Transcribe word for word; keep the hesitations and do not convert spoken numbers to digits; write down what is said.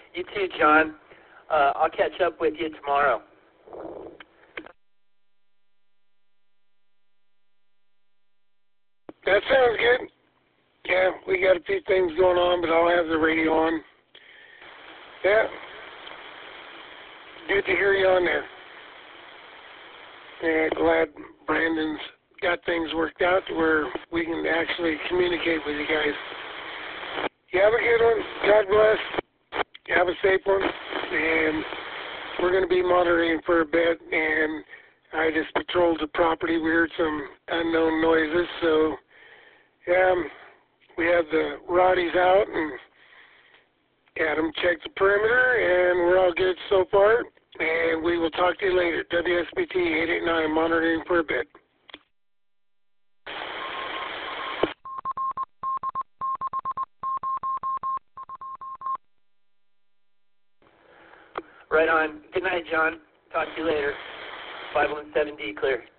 You too, John. Uh, I'll catch up with you tomorrow. That sounds good. Yeah, we got a few things going on, but I'll have the radio on. Yeah. Good to hear you on there. Yeah, glad Brandon's got things worked out to where we can actually communicate with you guys. You have a good one. God bless. You have a safe one. And we're going to be monitoring for a bit. And I just patrolled the property. We heard some unknown noises. So, yeah, we have the Roddies out and had them check the perimeter. And we're all good so far. And we will talk to you later. W S B T eight eight nine, monitoring for a bit. Right on. Good night, John. Talk to you later. five one seven D clear.